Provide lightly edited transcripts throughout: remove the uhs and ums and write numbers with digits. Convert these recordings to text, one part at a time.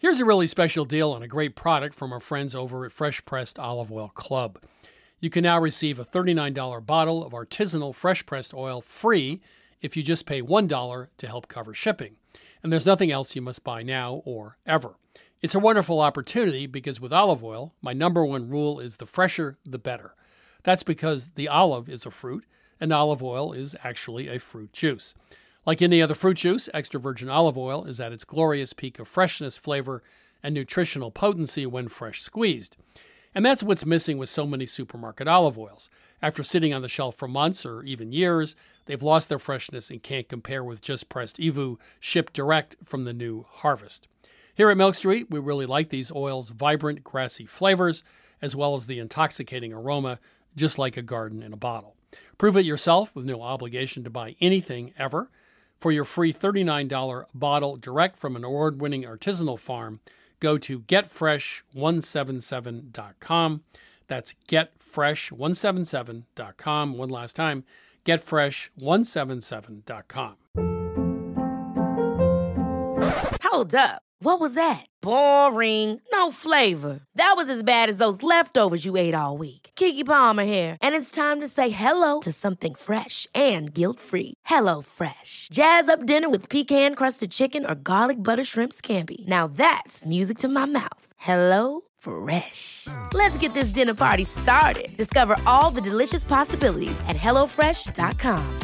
Here's a really special deal on a great product from our friends over at Fresh Pressed Olive Oil Club. You can now receive a $39 bottle of artisanal fresh pressed oil free if you just pay $1 to help cover shipping. And there's nothing else you must buy now or ever. It's a wonderful opportunity because with olive oil, my number one rule is the fresher, the better. That's because the olive is a fruit, and olive oil is actually a fruit juice. Like any other fruit juice, extra virgin olive oil is at its glorious peak of freshness, flavor, and nutritional potency when fresh squeezed. And that's what's missing with so many supermarket olive oils. After sitting on the shelf for months or even years, they've lost their freshness and can't compare with just pressed EVOO shipped direct from the new harvest. Here at Milk Street, we really like these oils' vibrant, grassy flavors, as well as the intoxicating aroma, just like a garden in a bottle. Prove it yourself with no obligation to buy anything ever. For your free $39 bottle direct from an award-winning artisanal farm, go to getfresh177.com. That's getfresh177.com. One last time, getfresh177.com. Hold up. What was that? Boring. No flavor. That was as bad as those leftovers you ate all week. Keke Palmer here, and it's time to say hello to something fresh and guilt-free. Hello Fresh. Jazz up dinner with pecan-crusted chicken or garlic butter shrimp scampi. Now that's music to my mouth. Hello Fresh. Let's get this dinner party started. Discover all the delicious possibilities at hellofresh.com.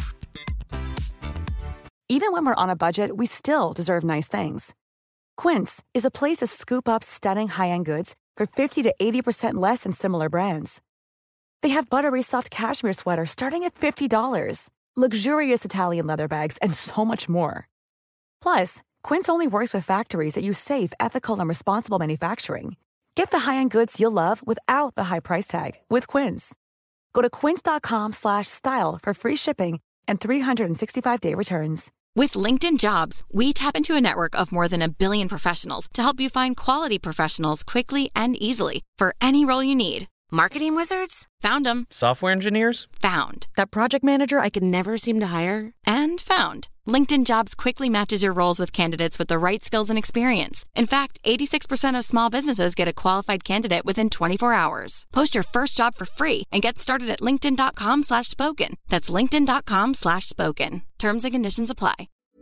Even when we're on a budget, we still deserve nice things. Quince is a place to scoop up stunning high-end goods for 50 to 80% less than similar brands. They have buttery soft cashmere sweaters starting at $50, luxurious Italian leather bags, and so much more. Plus, Quince only works with factories that use safe, ethical, and responsible manufacturing. Get the high-end goods you'll love without the high price tag with Quince. Go to quince.com/style for free shipping and 365-day returns. With LinkedIn Jobs, we tap into a network of more than 1 billion professionals to help you find quality professionals quickly and easily for any role you need. Marketing wizards? Found them. Software engineers? Found. That project manager I could never seem to hire? And found. LinkedIn Jobs quickly matches your roles with candidates with the right skills and experience. In fact, 86% of small businesses get a qualified candidate within 24 hours. Post your first job for free and get started at linkedin.com/spoken. That's linkedin.com/spoken. Terms and conditions apply.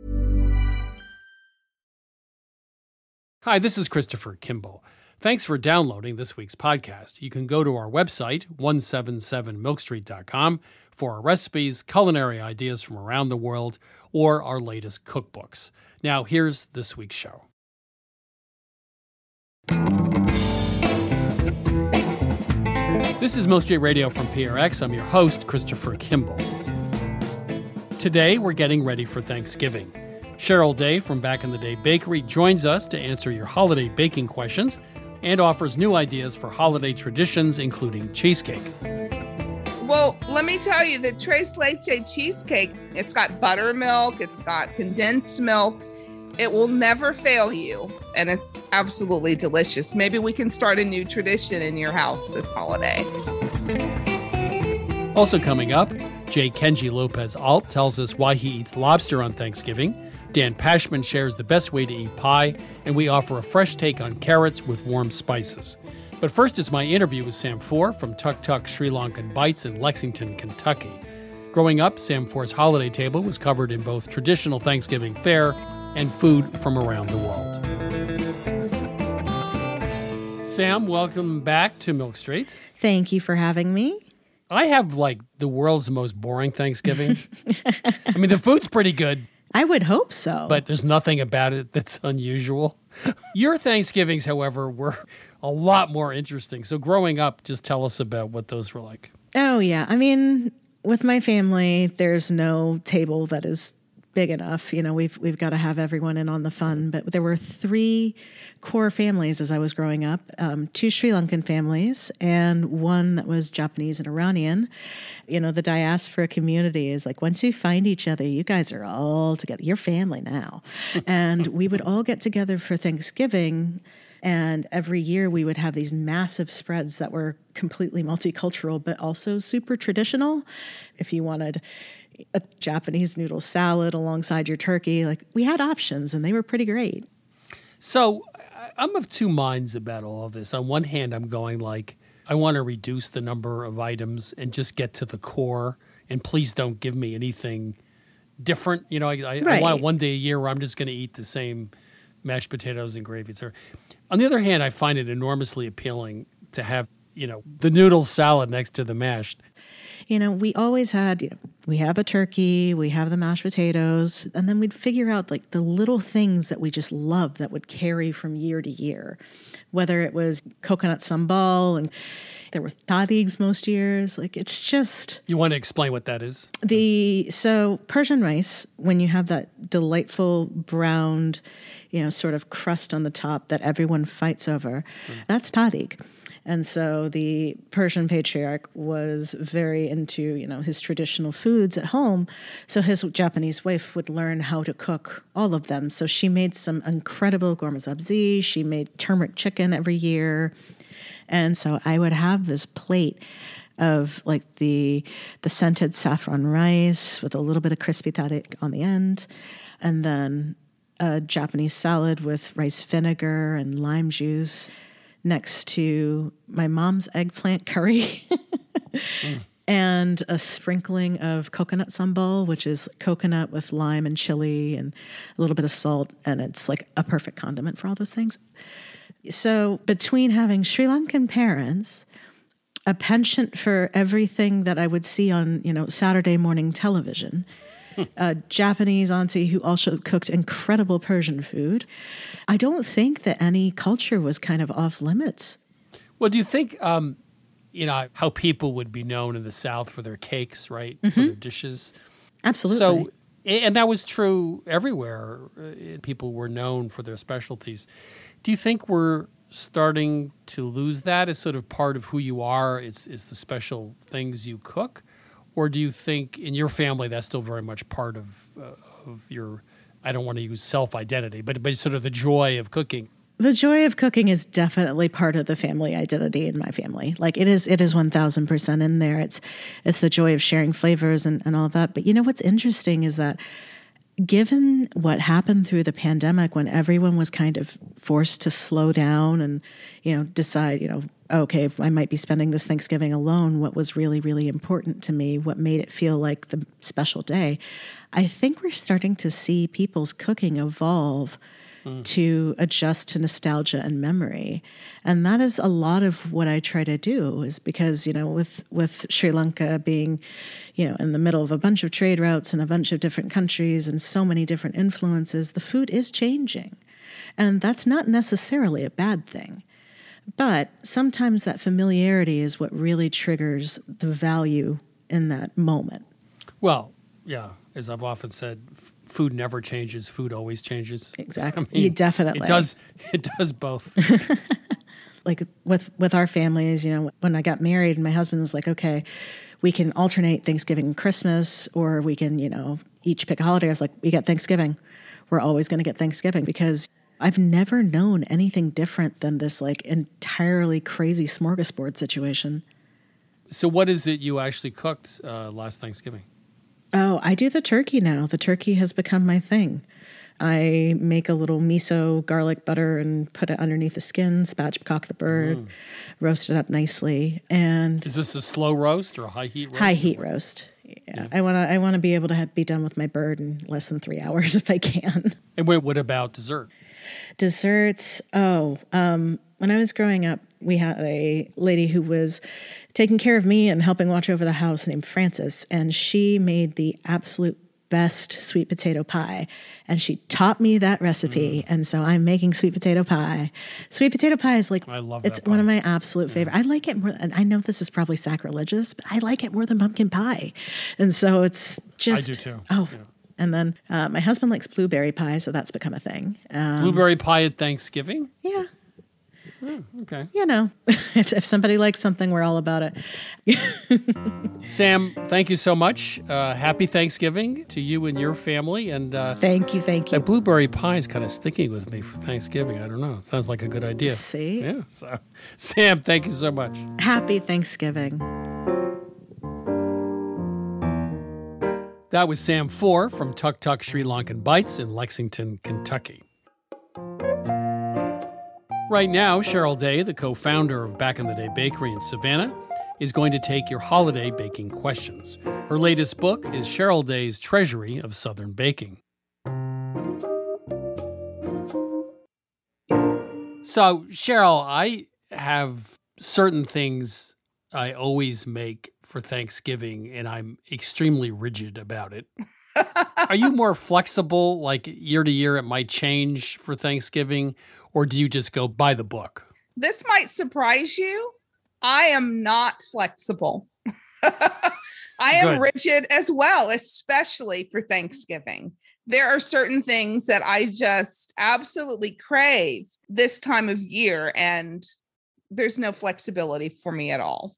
Hi, this is Christopher Kimball. Thanks for downloading this week's podcast. You can go to our website, 177milkstreet.com, for our recipes, culinary ideas from around the world, or our latest cookbooks. Now, here's this week's show. This is Milk Street Radio from PRX. I'm your host, Christopher Kimball. Today, we're getting ready for Thanksgiving. Cheryl Day from Back in the Day Bakery joins us to answer your holiday baking questions and offers new ideas for holiday traditions, including cheesecake. Well, let me tell you, the Tres Leche cheesecake, it's got buttermilk, it's got condensed milk. It will never fail you, and it's absolutely delicious. Maybe we can start a new tradition in your house this holiday. Also coming up, J. Kenji Lopez-Alt tells us why he eats lobster on Thanksgiving. Dan Pashman shares the best way to eat pie, and we offer a fresh take on carrots with warm spices. But first, it's my interview with Sam Four from Tuk Tuk Sri Lankan Bites in Lexington, Kentucky. Growing up, Sam Four's holiday table was covered in both traditional Thanksgiving fare and food from around the world. Sam, welcome back to Milk Street. Thank you for having me. I have, the world's most boring Thanksgiving. I mean, the food's pretty good. I would hope so. But there's nothing about it that's unusual. Your Thanksgivings, however, were a lot more interesting. So growing up, just tell us about what those were like. Oh, yeah. I mean, with my family, there's no table that is big enough. You know, we've got to have everyone in on the fun. But there were 3 core families as I was growing up, 2 Sri Lankan families and one that was Japanese and Iranian. You know, the diaspora community is like, once you find each other, you guys are all together. You're family now. And we would all get together for Thanksgiving. And every year we would have these massive spreads that were completely multicultural, but also super traditional. If you wanted a Japanese noodle salad alongside your turkey, we had options and they were pretty great. So I'm of two minds about all of this. On one hand, I'm going like, I want to reduce the number of items and just get to the core. And please don't give me anything different. You know, I want one day a year where I'm just going to eat the same mashed potatoes and gravy. On the other hand, I find it enormously appealing to have, the noodle salad next to the mashed. We always had, we have a turkey, we have the mashed potatoes, and then we'd figure out like the little things that we just loved that would carry from year to year, whether it was coconut sambal and there was tadigs most years. Like it's just... You want to explain what that is? So Persian rice, when you have that delightful browned, sort of crust on the top that everyone fights over, that's tadig. And so the Persian patriarch was very into, his traditional foods at home. So his Japanese wife would learn how to cook all of them. So she made some incredible gormazabzi. She made turmeric chicken every year. And so I would have this plate of like the scented saffron rice with a little bit of crispy tadik on the end. And then a Japanese salad with rice vinegar and lime juice next to my mom's eggplant curry and a sprinkling of coconut sambal, which is coconut with lime and chili and a little bit of salt. And it's like a perfect condiment for all those things. So between having Sri Lankan parents, a penchant for everything that I would see on, Saturday morning television, a Japanese auntie who also cooked incredible Persian food, I don't think that any culture was kind of off limits. Well, do you think, how people would be known in the South for their cakes, right? For their dishes. Absolutely. So, and that was true everywhere. People were known for their specialties. Do you think we're starting to lose that as sort of part of who you are? It's the special things you cook? Or do you think in your family that's still very much part of your, I don't want to use self-identity, but sort of the joy of cooking? The joy of cooking is definitely part of the family identity in my family. Like it is 1000% in there. It's the joy of sharing flavors and all of that. But what's interesting is that given what happened through the pandemic when everyone was kind of forced to slow down and, decide, okay, if I might be spending this Thanksgiving alone, what was really, really important to me, what made it feel like the special day, I think we're starting to see people's cooking evolve to adjust to nostalgia and memory. And that is a lot of what I try to do is because, with Sri Lanka being, in the middle of a bunch of trade routes and a bunch of different countries and so many different influences, the food is changing. And that's not necessarily a bad thing. But sometimes that familiarity is what really triggers the value in that moment. Well, yeah, as I've often said, food never changes. Food always changes. Exactly. I mean, definitely. It does both. Like with our families, when I got married, my husband was like, okay, we can alternate Thanksgiving and Christmas, or we can, each pick a holiday. I was like, we get Thanksgiving. We're always going to get Thanksgiving because I've never known anything different than this like entirely crazy smorgasbord situation. So what is it you actually cooked last Thanksgiving? Oh, I do the turkey now. The turkey has become my thing. I make a little miso, garlic butter, and put it underneath the skin, spatchcock the bird, roast it up nicely. And is this a slow roast or a high heat roast? High heat roast. Yeah. I want to be able to be done with my bird in less than 3 hours if I can. And wait, what about dessert? Desserts. When I was growing up, we had a lady who was taking care of me and helping watch over the house named Frances, and she made the absolute best sweet potato pie, and she taught me that recipe, and so I'm making sweet potato pie. Sweet potato pie is like, I love it's that pie. One of my absolute favorite. I like it more, and I know this is probably sacrilegious, but I like it more than pumpkin pie, and so it's just... I do too. Oh, yeah. And then my husband likes blueberry pie, so that's become a thing. Blueberry pie at Thanksgiving? Yeah. Oh, okay. If somebody likes something, we're all about it. Sam, thank you so much. Happy Thanksgiving to you and your family. And Thank you. That blueberry pie is kind of sticking with me for Thanksgiving. I don't know. It sounds like a good idea. See? Yeah. So, Sam, thank you so much. Happy Thanksgiving. That was Sam Four from Tuk Tuk Sri Lankan Bites in Lexington, Kentucky. Right now, Cheryl Day, the co-founder of Back in the Day Bakery in Savannah, is going to take your holiday baking questions. Her latest book is Cheryl Day's Treasury of Southern Baking. So, Cheryl, I have certain things I always make for Thanksgiving, and I'm extremely rigid about it. Are you more flexible, like year to year it might change for Thanksgiving, or do you just go by the book? This might surprise you. I am not flexible. I am rigid as well, especially for Thanksgiving. There are certain things that I just absolutely crave this time of year, and there's no flexibility for me at all.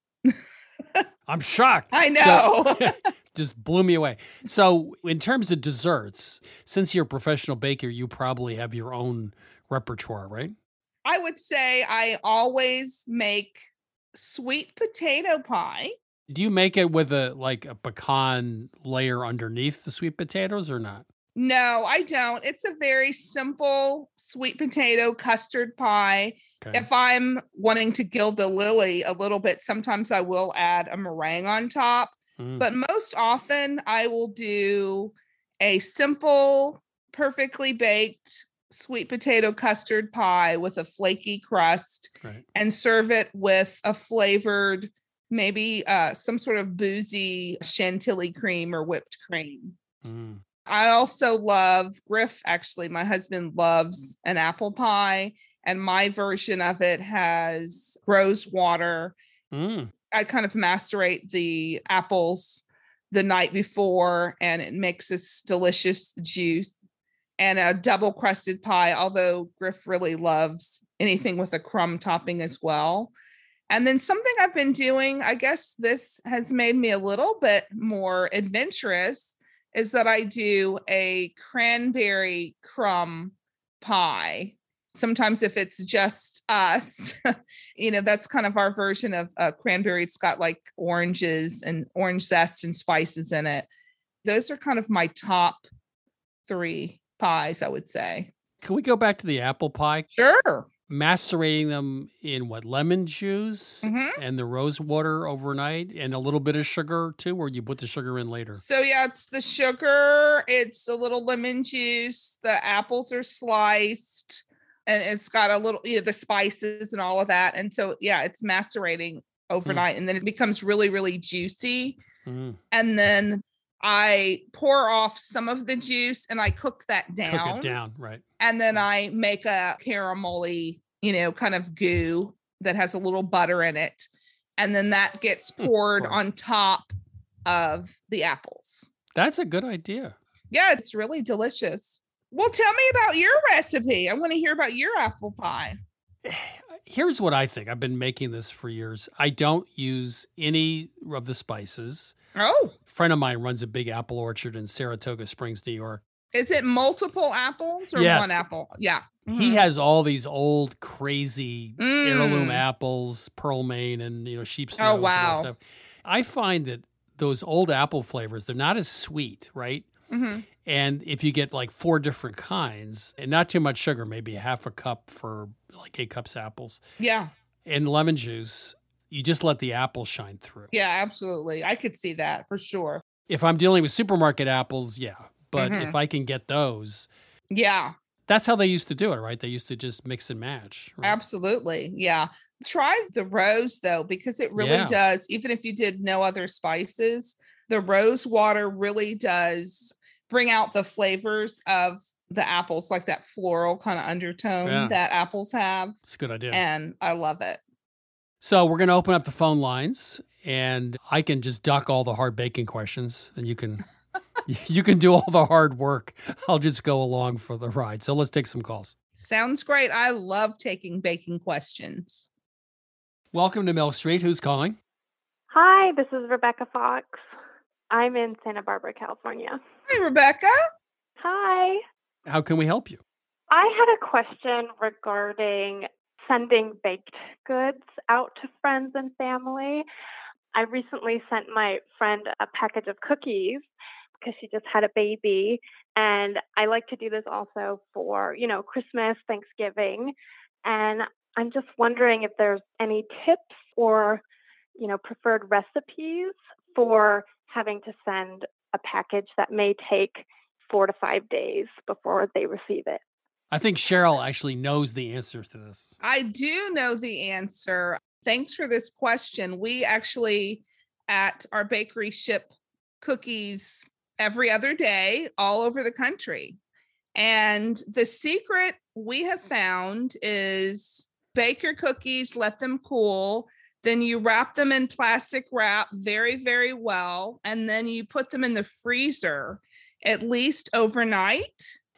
I'm shocked. I know. So, just blew me away. So in terms of desserts, since you're a professional baker, you probably have your own repertoire, right? I would say I always make sweet potato pie. Do you make it with a pecan layer underneath the sweet potatoes or not? No, I don't. It's a very simple sweet potato custard pie. Okay. If I'm wanting to gild the lily a little bit, sometimes I will add a meringue on top. But most often I will do a simple, perfectly baked sweet potato custard pie with a flaky crust, right, and serve it with a flavored, maybe some sort of boozy chantilly cream or whipped cream. I also love Griff. Actually, my husband loves an apple pie, and my version of it has rose water. I kind of macerate the apples the night before, and it makes this delicious juice. And a double crusted pie, although Griff really loves anything with a crumb topping as well. And then something I've been doing, I guess this has made me a little bit more adventurous, is that I do a cranberry crumb pie. Sometimes if it's just us, that's kind of our version of cranberry. It's got like oranges and orange zest and spices in it. Those are kind of my top 3 pies, I would say. Can we go back to the apple pie? Sure. Macerating them in lemon juice and the rose water overnight and a little bit of sugar too, or you put the sugar in later? So yeah, it's the sugar, it's a little lemon juice, the apples are sliced, and it's got a little, the spices and all of that. And so, yeah, it's macerating overnight and then it becomes really, really juicy. And then I pour off some of the juice and I cook that down. Cook it down, right. And then I make a caramelly, kind of goo that has a little butter in it. And then that gets poured on top of the apples. That's a good idea. Yeah, it's really delicious. Well, tell me about your recipe. I want to hear about your apple pie. Here's what I think. I've been making this for years. I don't use any of the spices. Oh. A friend of mine runs a big apple orchard in Saratoga Springs, New York. Is it multiple apples or one apple? Yeah. He has all these old, crazy heirloom apples, pearl Maine, and sheep's nose and all that stuff. I find that those old apple flavors, they're not as sweet, right? And if you get 4 different kinds and not too much sugar, maybe half a cup for 8 cups apples. Yeah. And lemon juice, you just let the apple shine through. Yeah, absolutely. I could see that for sure. If I'm dealing with supermarket apples, yeah. But if I can get those. Yeah. That's how they used to do it, right? They used to just mix and match. Right? Absolutely. Yeah. Try the rose though, because it really does. Even if you did no other spices, the rose water really does bring out the flavors of the apples, like that floral kind of undertone that apples have. It's a good idea. And I love it. So we're going to open up the phone lines and I can just duck all the hard baking questions and you can do all the hard work. I'll just go along for the ride. So let's take some calls. Sounds great. I love taking baking questions. Welcome to Milk Street. Who's calling? Hi, this is Rebecca Fox. I'm in Santa Barbara, California. Hi, Rebecca. Hi. How can we help you? I had a question regarding sending baked goods out to friends and family. I recently sent my friend a package of cookies because she just had a baby. And I like to do this also for, Christmas, Thanksgiving. And I'm just wondering if there's any tips or, preferred recipes for having to send a package that may take 4 to 5 days before they receive it. I think Cheryl actually knows the answers to this. I do know the answer. Thanks for this question. We actually at our bakery ship cookies every other day all over the country. And the secret we have found is bake your cookies, let them cool. Then you wrap them in plastic wrap very, very well. And then you put them in the freezer at least overnight.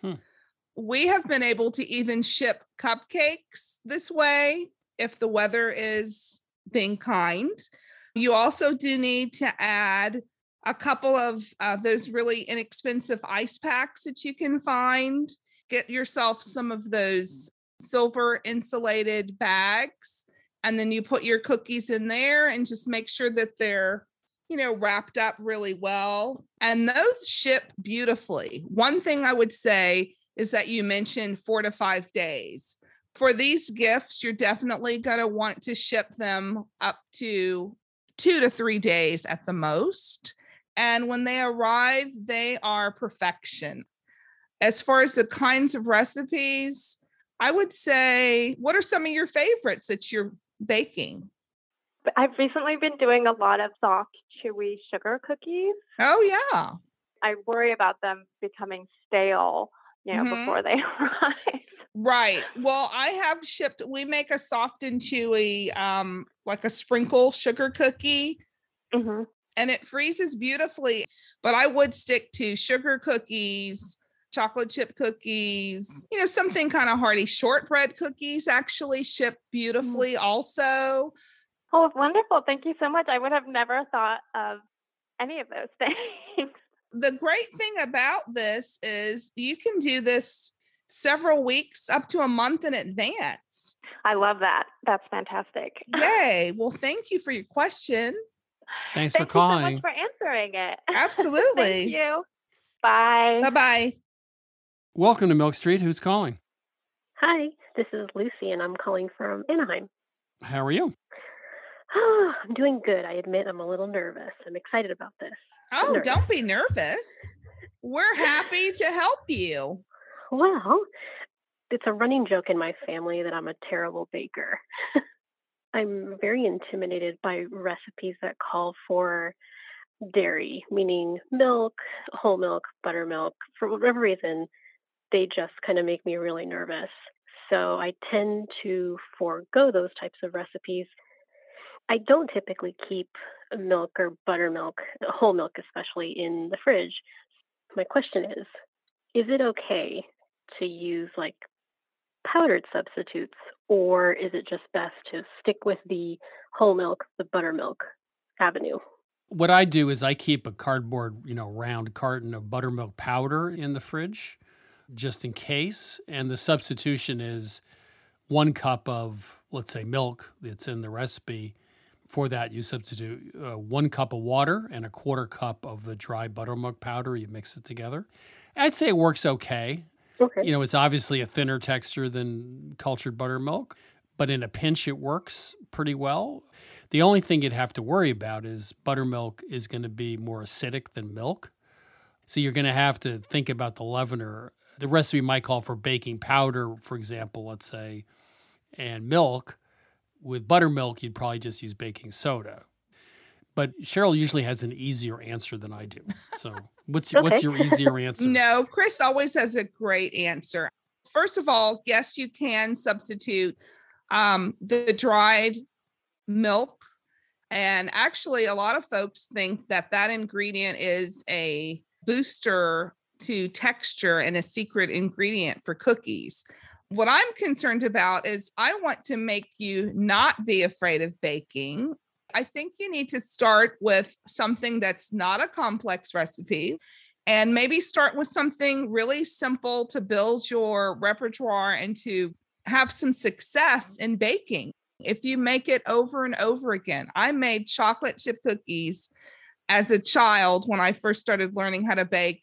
We have been able to even ship cupcakes this way if the weather is being kind. You also do need to add a couple of those really inexpensive ice packs that you can find. Get yourself some of those silver insulated bags, and then you put your cookies in there and just make sure that they're, wrapped up really well. And those ship beautifully. One thing I would say is that you mentioned 4 to 5 days. For these gifts, you're definitely going to want to ship them up to 2 to 3 days at the most. And when they arrive, they are perfection. As far as the kinds of recipes, I would say, what are some of your favorites that you're baking? I've recently been doing a lot of soft, chewy sugar cookies. Oh, yeah. I worry about them becoming stale, before they arrive. Right. Well, I have shipped, we make a soft and chewy, like a sprinkle sugar cookie. Mm-hmm. And it freezes beautifully. But I would stick to sugar cookies, chocolate chip cookies, something kind of hearty. Shortbread cookies actually ship beautifully also. Oh, wonderful. Thank you so much. I would have never thought of any of those things. The great thing about this is you can do this several weeks up to a month in advance. I love that. That's fantastic. Yay. Well, thank you for your question. Thanks for calling. Thank you so much for answering it. Absolutely. Thank you. Bye. Bye-bye. Welcome to Milk Street. Who's calling? Hi, this is Lucy, and I'm calling from Anaheim. How are you? I'm doing good. I admit I'm a little nervous. I'm excited about this. Oh, don't be nervous. We're happy to help you. Well, it's a running joke in my family that I'm a terrible baker. I'm very intimidated by recipes that call for dairy, meaning milk, whole milk, buttermilk. For whatever reason, they just kind of make me really nervous. So I tend to forego those types of recipes. I don't typically keep milk or buttermilk, whole milk especially, in the fridge. My question is it okay to use like powdered substitutes, or is it just best to stick with the whole milk, the buttermilk avenue? What I do is I keep a cardboard, round carton of buttermilk powder in the fridge just in case. And the substitution is 1 cup of, let's say, milk that's in the recipe. For that, you substitute 1 cup of water and a 1/4 cup of the dry buttermilk powder. You mix it together. I'd say it works okay. Okay. It's obviously a thinner texture than cultured buttermilk, but in a pinch, it works pretty well. The only thing you'd have to worry about is buttermilk is going to be more acidic than milk. So you're going to have to think about the leavener. The recipe might call for baking powder, for example, let's say, and milk. With buttermilk, you'd probably just use baking soda. But Cheryl usually has an easier answer than I do. So what's your easier answer? No, Chris always has a great answer. First of all, yes, you can substitute the dried milk. And actually, a lot of folks think that ingredient is a booster to texture and a secret ingredient for cookies. What I'm concerned about is I want to make you not be afraid of baking. I think you need to start with something that's not a complex recipe and maybe start with something really simple to build your repertoire and to have some success in baking. If you make it over and over again, I made chocolate chip cookies as a child when I first started learning how to bake.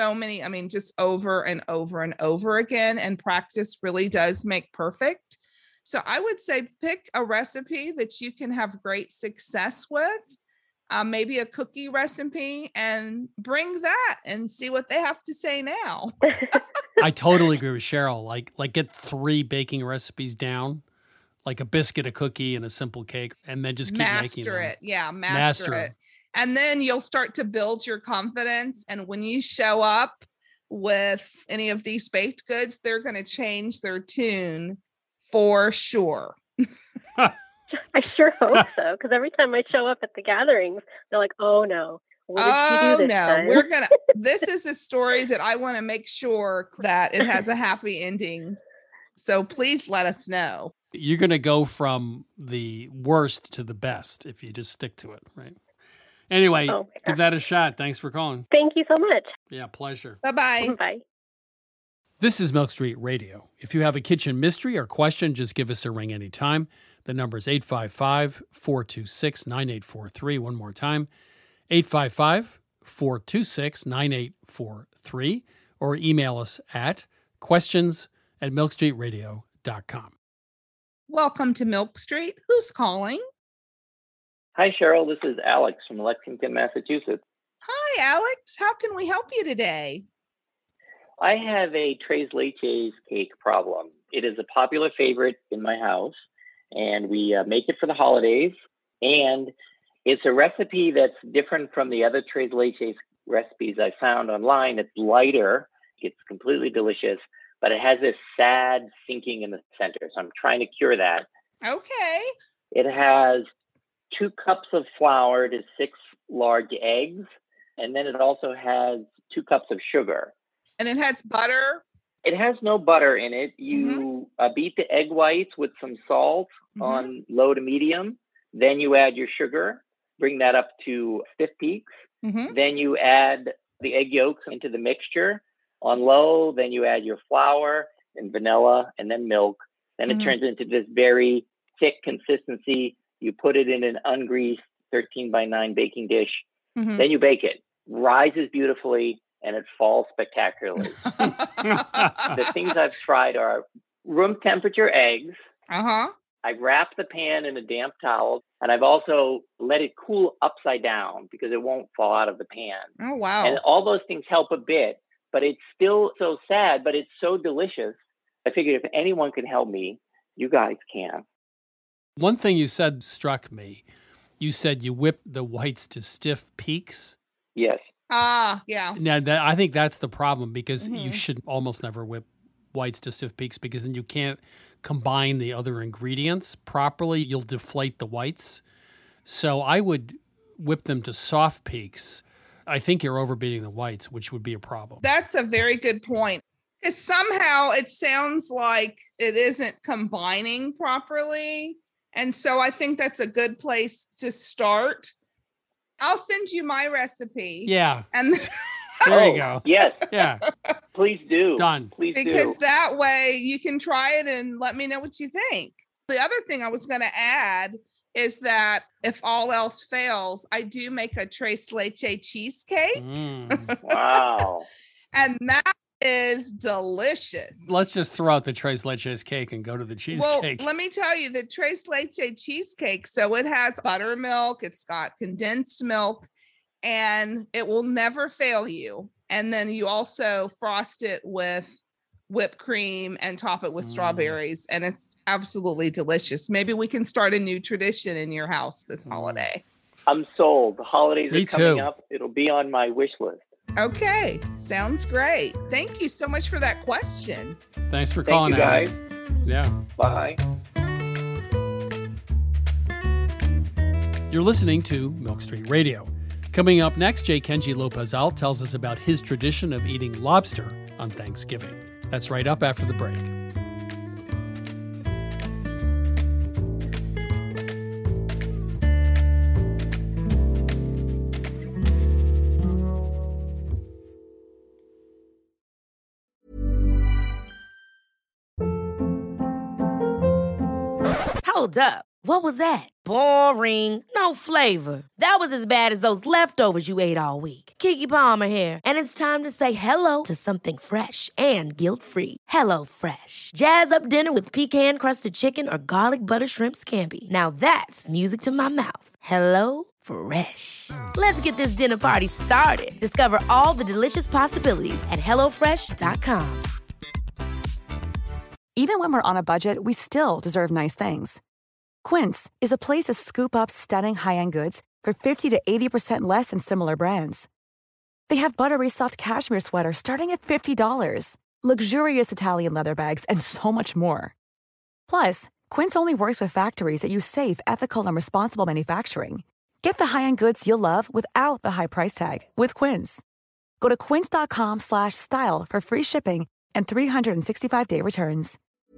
Just over and over and over again. And practice really does make perfect. So I would say pick a recipe that you can have great success with, maybe a cookie recipe, and bring that and see what they have to say now. I totally agree with Cheryl. Like get 3 baking recipes down, like a biscuit, a cookie, and a simple cake, and then just keep making them. Master it. Yeah, master it. And then you'll start to build your confidence. And when you show up with any of these baked goods, they're going to change their tune for sure. I sure hope so, because every time I show up at the gatherings, they're like, "Oh no, what did you do this time?" This is a story that I want to make sure that it has a happy ending. So please let us know. You're going to go from the worst to the best if you just stick to it, right? Anyway, give that a shot. Thanks for calling. Thank you so much. Yeah, pleasure. Bye-bye. Bye. This is Milk Street Radio. If you have a kitchen mystery or question, just give us a ring anytime. The number is 855-426-9843. One more time, 855-426-9843. Or email us at questions@milkstreetradio.com. Welcome to Milk Street. Who's calling? Hi, Cheryl. This is Alex from Lexington, Massachusetts. Hi, Alex. How can we help you today? I have a Tres Leches cake problem. It is a popular favorite in my house, and we make it for the holidays. And it's a recipe that's different from the other Tres Leches recipes I found online. It's lighter. It's completely delicious, but it has this sad sinking in the center. So I'm trying to cure that. Okay. It has 2 cups of flour to 6 large eggs. And then it also has 2 cups of sugar. And it has butter? It has no butter in it. You beat the egg whites with some salt on low to medium. Then you add your sugar, bring that up to stiff peaks. Then you add the egg yolks into the mixture on low. Then you add your flour and vanilla and then milk. Then it turns into this very thick consistency. You put it in an ungreased 13x9 baking dish. Then you bake it. Rises beautifully. And it falls spectacularly. The things I've tried are room temperature eggs. I wrap the pan in a damp towel, and I've also let it cool upside down because it won't fall out of the pan. Oh, wow. And all those things help a bit, but it's still so sad, but it's so delicious. I figured if anyone can help me, you guys can. One thing you said struck me. You said you whip the whites to stiff peaks. Yes. Yeah. Now, I think that's the problem because you should almost never whip whites to stiff peaks because then you can't combine the other ingredients properly. You'll deflate the whites. So I would whip them to soft peaks. I think you're overbeating the whites, which would be a problem. That's a very good point. Because somehow it sounds like it isn't combining properly. And so I think that's a good place to start. I'll send you my recipe. Yeah. And there you go. Yes. Yeah. Please do. Done. Please do. Because that way you can try it and let me know what you think. The other thing I was going to add is that if all else fails, I do make a Tres Leches cheesecake. Wow. And that is delicious. Let's just throw out the Tres Leches cake and go to the cheesecake. Well, let me tell you, the Tres Leches cheesecake, so it has buttermilk, it's got condensed milk, and it will never fail you. And then you also frost it with whipped cream and top it with strawberries, and it's absolutely delicious. Maybe we can start a new tradition in your house this holiday. I'm sold. The holidays Me are coming too. up. It'll be on my wish list. Okay, sounds great. Thank you so much for that question. Thanks for calling, you, Alex. guys. Yeah. Bye. You're listening to Milk Street Radio. Coming up next, Jay Kenji Lopez-Alt tells us about his tradition of eating lobster on Thanksgiving. That's right up after the break. Hold up. What was that? Boring. No flavor. That was as bad as those leftovers you ate all week. Keke Palmer here, and it's time to say hello to something fresh and guilt-free. Hello Fresh. Jazz up dinner with pecan-crusted chicken or garlic butter shrimp scampi. Now that's music to my mouth. Hello Fresh. Let's get this dinner party started. Discover all the delicious possibilities at hellofresh.com. Even when we're on a budget, we still deserve nice things. Quince is a place to scoop up stunning high-end goods for 50 to 80% less than similar brands. They have buttery soft cashmere sweaters starting at $50, luxurious Italian leather bags, and so much more. Plus, Quince only works with factories that use safe, ethical, and responsible manufacturing. Get the high-end goods you'll love without the high price tag with Quince. Go to quince.com/style for free shipping and 365-day returns.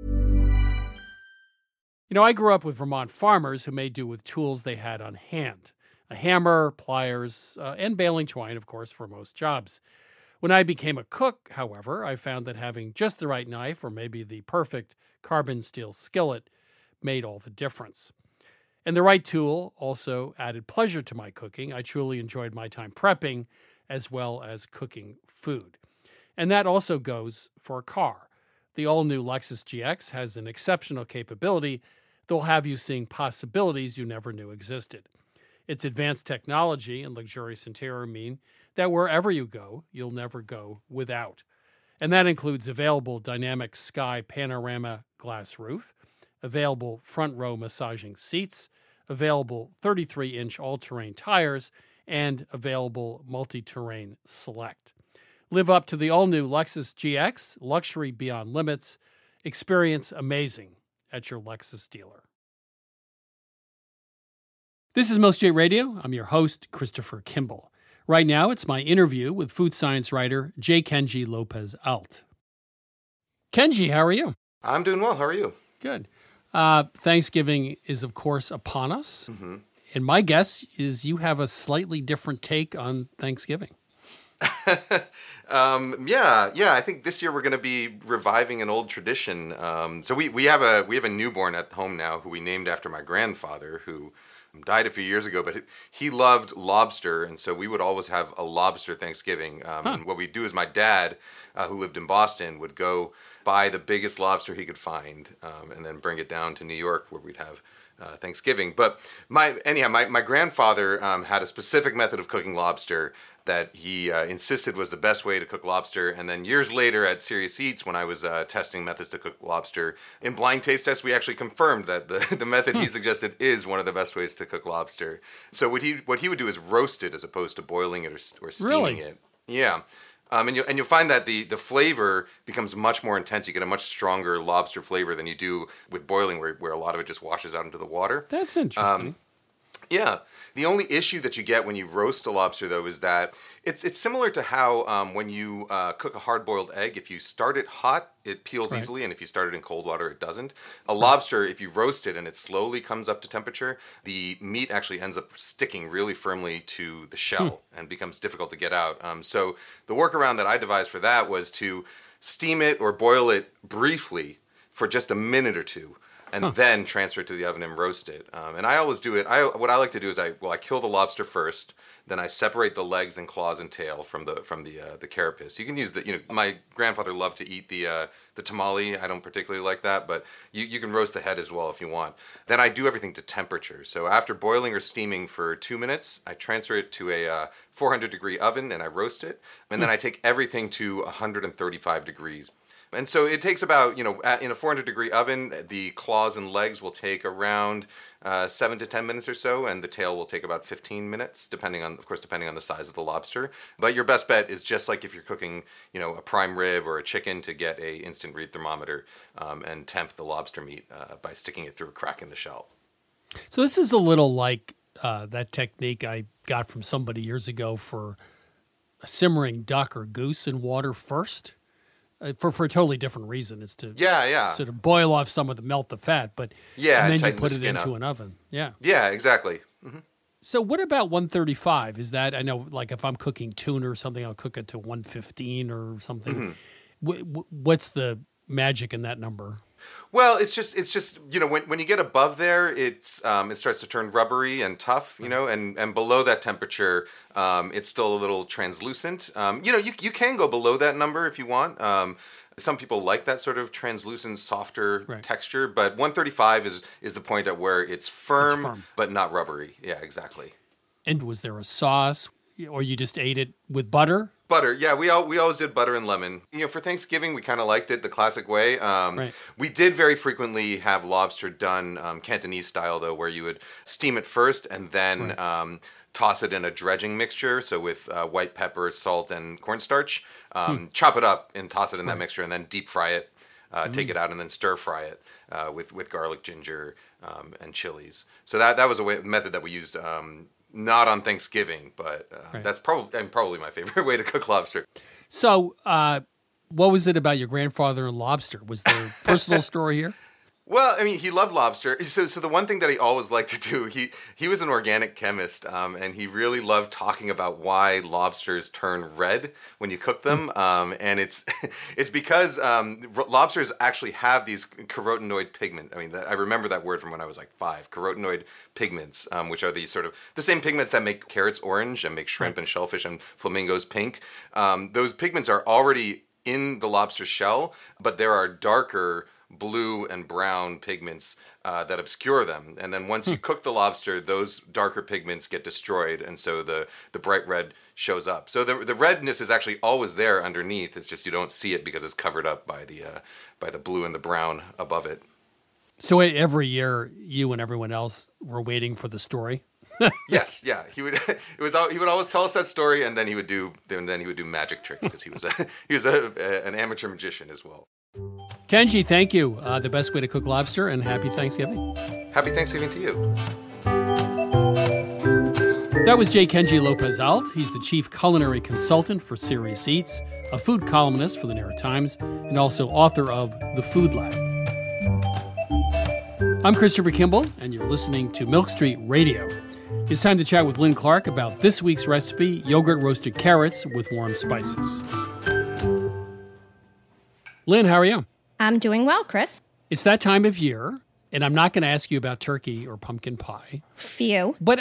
You know, I grew up with Vermont farmers who made do with tools they had on hand. A hammer, pliers, and baling twine, of course, for most jobs. When I became a cook, however, I found that having just the right knife or maybe the perfect carbon steel skillet made all the difference. And the right tool also added pleasure to my cooking. I truly enjoyed my time prepping as well as cooking food. And that also goes for a car. The all-new Lexus GX has an exceptional capability that will have you seeing possibilities you never knew existed. Its advanced technology and luxurious interior mean that wherever you go, you'll never go without. And that includes available dynamic sky panorama glass roof, available front row massaging seats, available 33-inch all-terrain tires, and available multi-terrain select. Live up to the all-new Lexus GX, luxury beyond limits. Experience amazing at your Lexus dealer. This is Most J Radio. I'm your host, Christopher Kimball. Right now, it's my interview with food science writer J. Kenji Lopez-Alt. Kenji, how are you? I'm doing well. How are you? Good. Thanksgiving is, of course, upon us. Mm-hmm. And my guess is you have a slightly different take on Thanksgiving. I think this year we're going to be reviving an old tradition. So we have a newborn at home now who we named after my grandfather, who died a few years ago, but he loved lobster, and so we would always have a lobster Thanksgiving. And what we'd do is my dad, who lived in Boston, would go buy the biggest lobster he could find, and then bring it down to New York where we'd have Thanksgiving. But my grandfather had a specific method of cooking lobster that he insisted was the best way to cook lobster. And then years later at Serious Eats, when I was testing methods to cook lobster, in blind taste tests, we actually confirmed that the method he suggested is one of the best ways to cook lobster. So what he would do is roast it as opposed to boiling it or steaming it. Yeah. And you'll find that the flavor becomes much more intense. You get a much stronger lobster flavor than you do with boiling, where a lot of it just washes out into the water. That's interesting. Yeah. The only issue that you get when you roast a lobster, though, is that it's similar to how when you cook a hard-boiled egg, if you start it hot, it peels easily, and if you start it in cold water, it doesn't. A lobster, if you roast it and it slowly comes up to temperature, the meat actually ends up sticking really firmly to the shell and becomes difficult to get out. So the workaround that I devised for that was to steam it or boil it briefly for just a minute or two, and then transfer it to the oven and roast it. And I always do it. What I like to do is I kill the lobster first, then I separate the legs and claws and tail from the carapace. You can use my grandfather loved to eat the tamale. I don't particularly like that, but you can roast the head as well if you want. Then I do everything to temperature. So after boiling or steaming for 2 minutes, I transfer it to a 400-degree oven and I roast it. And then I take everything to 135 degrees. And so it takes about, in a 400-degree oven, the claws and legs will take around 7 to 10 minutes or so, and the tail will take about 15 minutes, depending on the size of the lobster. But your best bet is just like if you're cooking, a prime rib or a chicken, to get a instant read thermometer and temp the lobster meat by sticking it through a crack in the shell. So this is a little like that technique I got from somebody years ago for a simmering duck or goose in water first. For a totally different reason. It's to sort of boil off some of the melt the fat, and then you put it into an oven. Yeah. Yeah, exactly. Mm-hmm. So what about 135? Is that, I know, like if I'm cooking tuna or something, I'll cook it to 115 or something. Mm-hmm. What's the magic in that number? Well, it's just when you get above there, it starts to turn rubbery and tough, and below that temperature, it's still a little translucent. You can go below that number if you want. Some people like that sort of translucent, softer texture, but 135 is the point at where it's firm but not rubbery. Yeah, exactly. And was there a sauce, or you just ate it with butter? Butter, yeah. We always did butter and lemon. For Thanksgiving, we kind of liked it the classic way. We did very frequently have lobster done Cantonese style, though, where you would steam it first and then toss it in a dredging mixture. So with white pepper, salt, and cornstarch, chop it up and toss it in that mixture, and then deep fry it. Take it out and then stir fry it with garlic, ginger, and chilies. So that was a method that we used. Not on Thanksgiving, but that's probably my favorite way to cook lobster. So, what was it about your grandfather and lobster? Was there a personal story here? Well, I mean, he loved lobster. So the one thing that he always liked to do, he was an organic chemist, and he really loved talking about why lobsters turn red when you cook them. And it's because lobsters actually have these carotenoid pigment. I mean, I remember that word from when I was like 5. Carotenoid pigments, which are the same pigments that make carrots orange and make shrimp and shellfish and flamingos pink. Those pigments are already in the lobster shell, but there are darker blue and brown pigments that obscure them. And then once you cook the lobster, those darker pigments get destroyed, and so the bright red shows up. So the redness is actually always there underneath. It's just you don't see it because it's covered up by the blue and the brown above it. So every year, you and everyone else were waiting for the story? Yes, yeah. He would always tell us that story, and then he would do magic tricks because he was an amateur magician as well. Kenji, thank you. The best way to cook lobster, and happy Thanksgiving. Happy Thanksgiving to you. That was J. Kenji Lopez-Alt. He's the chief culinary consultant for Serious Eats, a food columnist for the New York Times, and also author of The Food Lab. I'm Christopher Kimball, and you're listening to Milk Street Radio. It's time to chat with Lynn Clark about this week's recipe, yogurt roasted carrots with warm spices. Lynn, how are you? I'm doing well, Chris. It's that time of year, and I'm not going to ask you about turkey or pumpkin pie. Phew. But,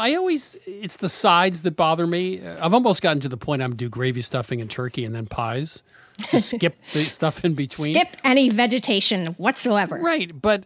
it's the sides that bother me. I've almost gotten to the point I'm going to do gravy stuffing and turkey and then pies to skip the stuff in between. Skip any vegetation whatsoever. Right, but,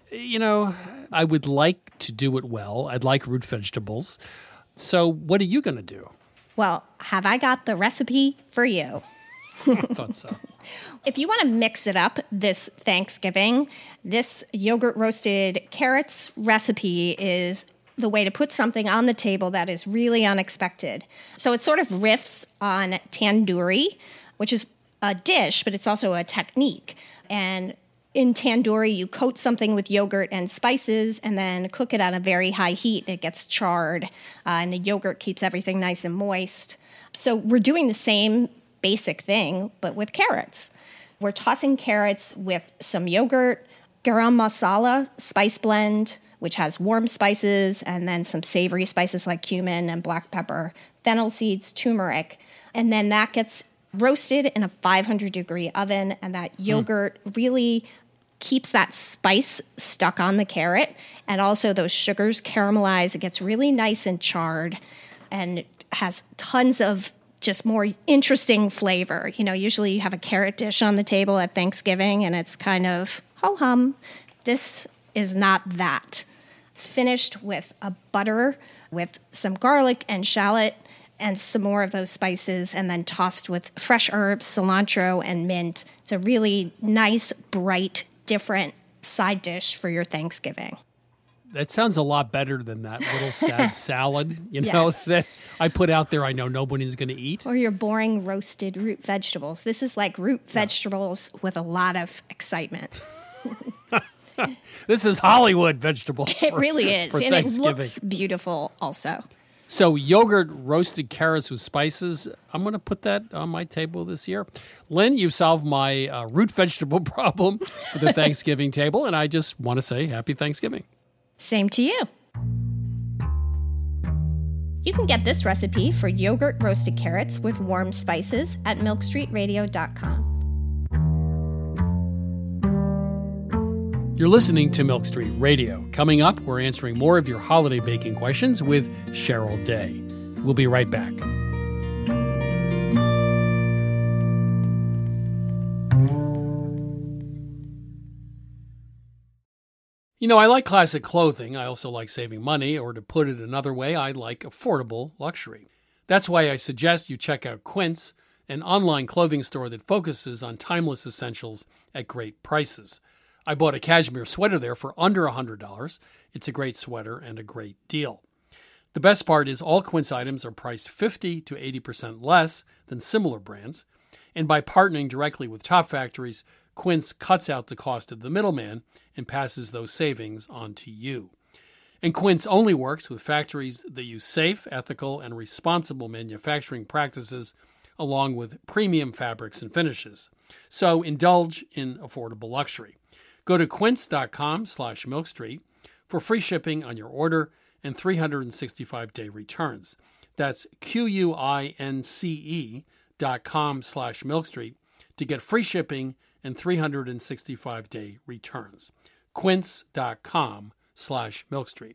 I would like to do it well. I'd like root vegetables. So what are you going to do? Well, have I got the recipe for you? I thought so. If you want to mix it up this Thanksgiving, this yogurt roasted carrots recipe is the way to put something on the table that is really unexpected. So it sort of riffs on tandoori, which is a dish, but it's also a technique. And in tandoori, you coat something with yogurt and spices and then cook it at a very high heat. It gets charred, and the yogurt keeps everything nice and moist. So we're doing the same basic thing, but with carrots. We're tossing carrots with some yogurt, garam masala spice blend, which has warm spices, and then some savory spices like cumin and black pepper, fennel seeds, turmeric. And then that gets roasted in a 500-degree oven, and that yogurt really keeps that spice stuck on the carrot, and also those sugars caramelize. It gets really nice and charred, and it has tons of just more interesting flavor. Usually you have a carrot dish on the table at Thanksgiving, and it's kind of ho-hum. This is not that. It's finished with a butter with some garlic and shallot and some more of those spices, and then tossed with fresh herbs, cilantro, and mint. It's a really nice, bright, different side dish for your Thanksgiving. That sounds a lot better than that little sad salad, Yes. that I put out there I know nobody's going to eat. Or your boring roasted root vegetables. This is like root vegetables with a lot of excitement. This is Hollywood vegetables. It really is. For and Thanksgiving. It looks beautiful also. So yogurt roasted carrots with spices, I'm going to put that on my table this year. Lynn, you've solved my root vegetable problem for the Thanksgiving table, and I just want to say happy Thanksgiving. Same to you. You can get this recipe for yogurt roasted carrots with warm spices at milkstreetradio.com. You're listening to Milk Street Radio. Coming up, we're answering more of your holiday baking questions with Cheryl Day. We'll be right back. You know, I like classic clothing. I also like saving money, or to put it another way, I like affordable luxury. That's why I suggest you check out Quince, an online clothing store that focuses on timeless essentials at great prices. I bought a cashmere sweater there for under $100. It's a great sweater and a great deal. The best part is all Quince items are priced 50 to 80% less than similar brands. And by partnering directly with top factories, Quince cuts out the cost of the middleman and passes those savings on to you. And Quince only works with factories that use safe, ethical, and responsible manufacturing practices, along with premium fabrics and finishes. So indulge in affordable luxury. Go to quince.com/milkstreet for free shipping on your order and 365-day returns. That's QUINCE.com/milkstreet to get free shipping and 365-day returns. Quince.com/milkstreet.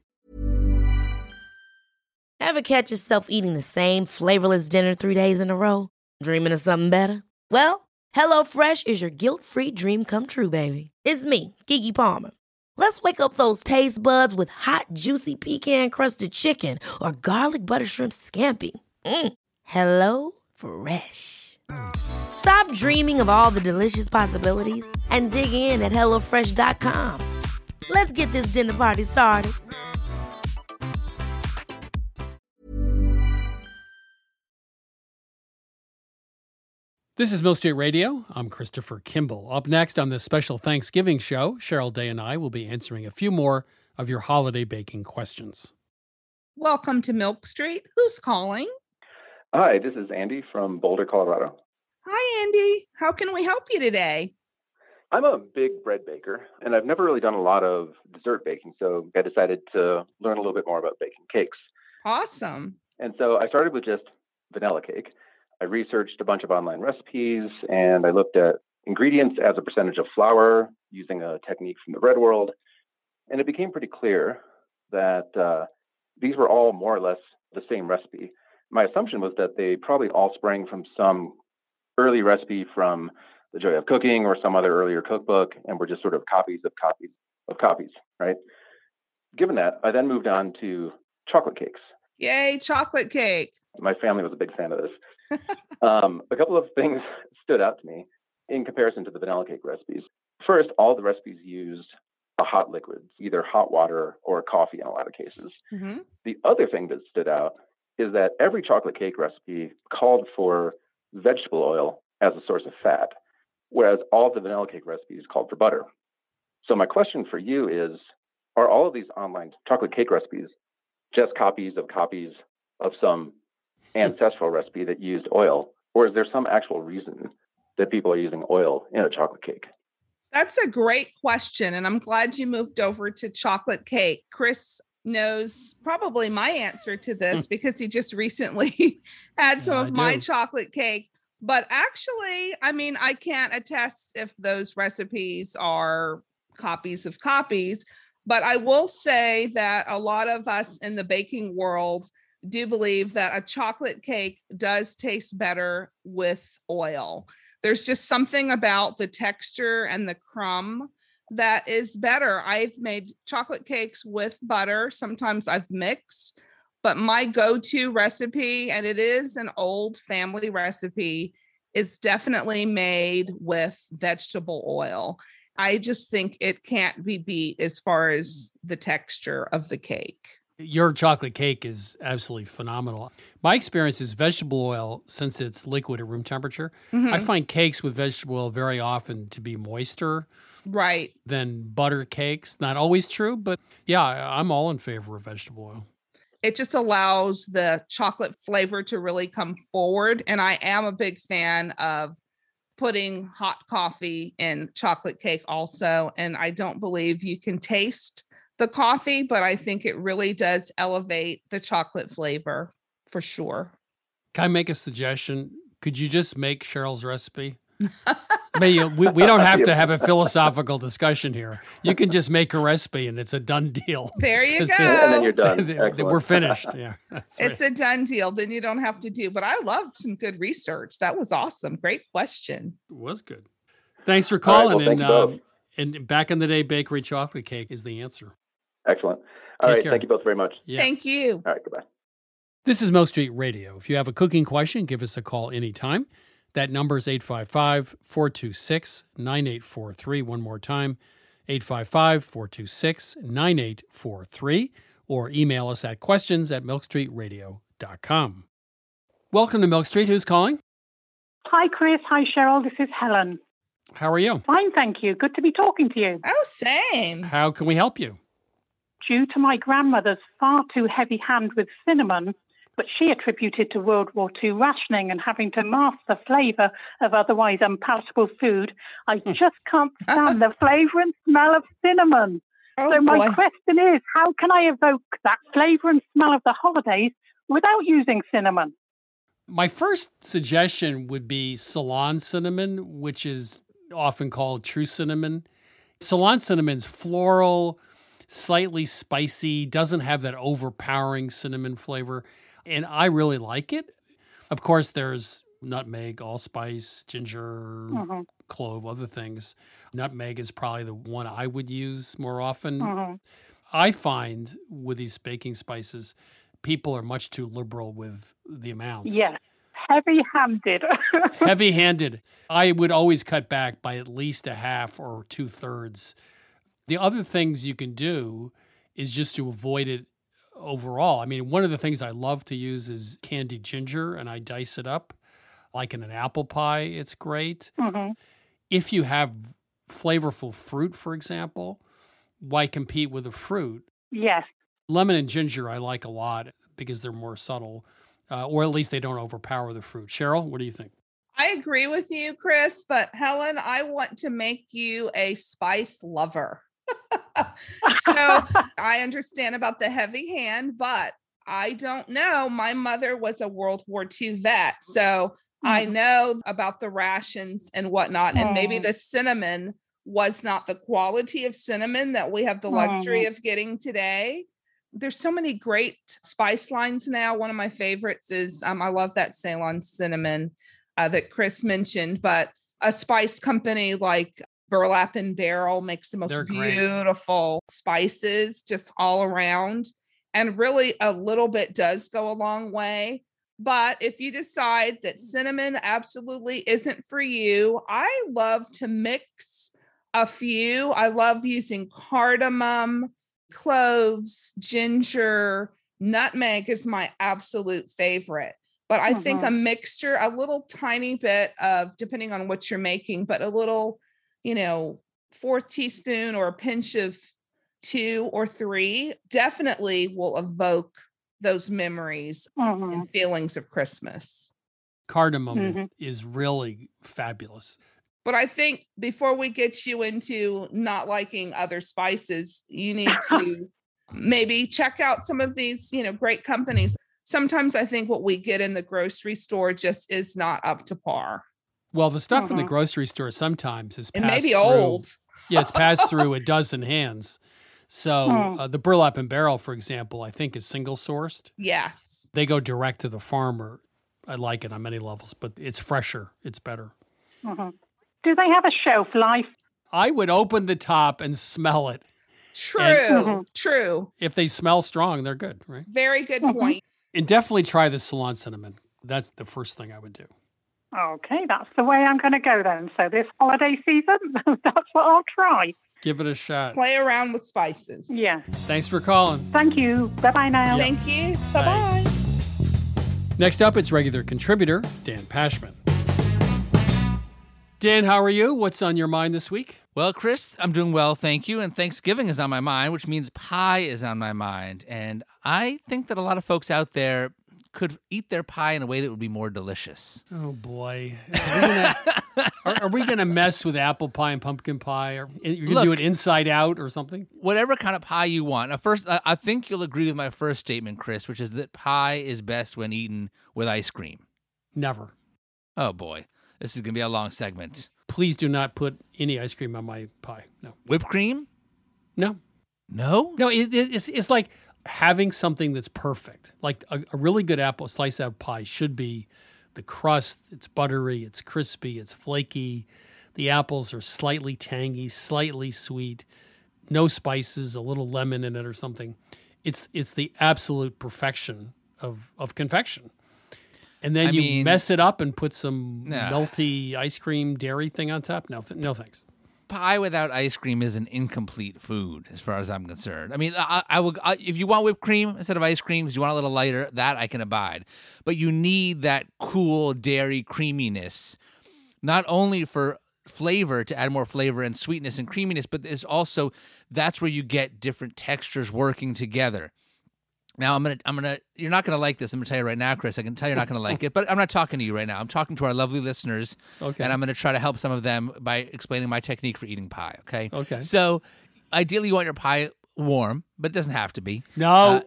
Ever catch yourself eating the same flavorless dinner 3 days in a row? Dreaming of something better? Well, HelloFresh is your guilt-free dream come true, baby. It's me, Keke Palmer. Let's wake up those taste buds with hot, juicy pecan-crusted chicken or garlic butter shrimp scampi. Hello Fresh. Stop dreaming of all the delicious possibilities and dig in at HelloFresh.com. Let's get this dinner party started. This is Milk Street Radio. I'm Christopher Kimball. Up next on this special Thanksgiving show, Cheryl Day and I will be answering a few more of your holiday baking questions. Welcome to Milk Street. Who's calling? Hi, this is Andy from Boulder, Colorado. Hi, Andy. How can we help you today? I'm a big bread baker, and I've never really done a lot of dessert baking, so I decided to learn a little bit more about baking cakes. Awesome. And so I started with just vanilla cake. I researched a bunch of online recipes, and I looked at ingredients as a percentage of flour using a technique from the bread world. And it became pretty clear that these were all more or less the same recipe. My assumption was that they probably all sprang from some early recipe from The Joy of Cooking or some other earlier cookbook, and were just sort of copies of copies of copies, right? Given that, I then moved on to chocolate cakes. Yay, chocolate cake. My family was a big fan of this. A couple of things stood out to me in comparison to the vanilla cake recipes. First, all the recipes used a hot liquid, either hot water or coffee in a lot of cases. Mm-hmm. The other thing that stood out is that every chocolate cake recipe called for vegetable oil as a source of fat, whereas all the vanilla cake recipes called for butter. So my question for you is, are all of these online chocolate cake recipes just copies of some ancestral recipe that used oil, or is there some actual reason that people are using oil in a chocolate cake? That's a great question, and I'm glad you moved over to chocolate cake. Chris knows probably my answer to this because he just recently had some of my chocolate cake. But actually, I mean, I can't attest if those recipes are copies of copies, but I will say that a lot of us in the baking world do believe that a chocolate cake does taste better with oil. There's just something about the texture and the crumb that is better. I've made chocolate cakes with butter. Sometimes I've mixed, but my go-to recipe, and it is an old family recipe, is definitely made with vegetable oil. I just think it can't be beat as far as the texture of the cake. Your chocolate cake is absolutely phenomenal. My experience is vegetable oil, since it's liquid at room temperature, I find cakes with vegetable oil very often to be moister than butter cakes. Not always true, but yeah, I'm all in favor of vegetable oil. It just allows the chocolate flavor to really come forward. And I am a big fan of putting hot coffee in chocolate cake also. And I don't believe you can taste the coffee, but I think it really does elevate the chocolate flavor for sure. Can I make a suggestion? Could you just make Cheryl's recipe? But we don't have to have a philosophical discussion here. You can just make a recipe and it's a done deal. There you go. And then you're done. We're finished. Yeah, that's right. It's a done deal. Then you don't have to do. But I loved some good research. That was awesome. Great question. It was good. Thanks for calling. All right, well, thank you both. And back in the day, bakery chocolate cake is the answer. Excellent. All right. Thank you both very much. Yeah. Thank you. All right. Goodbye. This is Milk Street Radio. If you have a cooking question, give us a call anytime. That number is 855-426-9843. One more time, 855-426-9843. Or email us at questions@milkstreetradio.com. Welcome to Milk Street. Who's calling? Hi, Chris. Hi, Cheryl. This is Helen. How are you? Fine, thank you. Good to be talking to you. Oh, same. How can we help you? Due to my grandmother's far too heavy hand with cinnamon, but she attributed to World War II rationing and having to mask the flavour of otherwise unpalatable food, I just can't stand the flavour and smell of cinnamon. So my question is, how can I evoke that flavour and smell of the holidays without using cinnamon? My first suggestion would be Ceylon cinnamon, which is often called true cinnamon. Ceylon cinnamon's floral, slightly spicy, doesn't have that overpowering cinnamon flavor, and I really like it. Of course, there's nutmeg, allspice, ginger, clove, other things. Nutmeg is probably the one I would use more often. I find with these baking spices, people are much too liberal with the amounts. Yes, heavy-handed. Heavy-handed. I would always cut back by at least a half or 2/3. The other things you can do is just to avoid it overall. I mean, one of the things I love to use is candied ginger, and I dice it up. Like in an apple pie, it's great. If you have flavorful fruit, for example, why compete with a fruit? Yes. Lemon and ginger I like a lot because they're more subtle, or at least they don't overpower the fruit. Cheryl, what do you think? I agree with you, Chris, but Helen, I want to make you a spice lover. So I understand about the heavy hand, but I don't know. My mother was a World War II vet, so I know about the rations and whatnot, and maybe the cinnamon was not the quality of cinnamon that we have the luxury of getting today. There's so many great spice lines now. One of my favorites is, I love that Ceylon cinnamon that Chris mentioned, but a spice company like Burlap and Barrel makes the most beautiful spices just all around. And really a little bit does go a long way. But if you decide that cinnamon absolutely isn't for you, I love to mix a few. I love using cardamom, cloves, ginger, nutmeg is my absolute favorite. But I think a mixture, a little tiny bit of, depending on what you're making, but a little, 4th teaspoon or a pinch of 2 or 3 definitely will evoke those memories and feelings of Christmas. Cardamom is really fabulous. But I think before we get you into not liking other spices, you need to maybe check out some of these, great companies. Sometimes I think what we get in the grocery store just is not up to par. Well, the stuff in the grocery store sometimes is passed it may be through, old. Yeah, it's passed through a dozen hands. So the Burlap and Barrel, for example, I think is single sourced. Yes. They go direct to the farmer. I like it on many levels, but it's fresher. It's better. Do they have a shelf life? I would open the top and smell it. True. True. If they smell strong, they're good, right? Very good point. And definitely try the Ceylon cinnamon. That's the first thing I would do. Okay, that's the way I'm going to go then. So this holiday season, that's what I'll try. Give it a shot. Play around with spices. Yeah. Thanks for calling. Thank you. Bye-bye now. Thank you. Bye-bye. Next up, it's regular contributor, Dan Pashman. Dan, how are you? What's on your mind this week? Well, Chris, I'm doing well, thank you. And Thanksgiving is on my mind, which means pie is on my mind. And I think that a lot of folks out there could eat their pie in a way that would be more delicious. Oh, boy. Are we going to mess with apple pie and pumpkin pie? Or you're going to do it inside out or something? Whatever kind of pie you want. Now, first, I think you'll agree with my first statement, Chris, which is that pie is best when eaten with ice cream. Never. Oh, boy. This is going to be a long segment. please do not put any ice cream on my pie. No. Whipped cream? No. No? No, it's like having something that's perfect. Like a really good slice apple pie should be the crust, it's buttery, it's crispy, it's flaky. The apples are slightly tangy, slightly sweet, no spices, a little lemon in it or something. It's the absolute perfection of confection. And then you mess it up and put some melty ice cream dairy thing on top? No thanks. Pie without ice cream is an incomplete food, as far as I'm concerned. I mean, I will if you want whipped cream instead of ice cream because you want a little lighter, that I can abide. But you need that cool dairy creaminess, not only for flavor to add more flavor and sweetness and creaminess, but there's also that's where you get different textures working together. Now you're not gonna like this. I'm gonna tell you right now, Chris. I can tell you're not gonna like it, but I'm not talking to you right now. I'm talking to our lovely listeners, okay. And I'm gonna try to help some of them by explaining my technique for eating pie. Okay. Okay. So, ideally, you want your pie warm, but it doesn't have to be. No.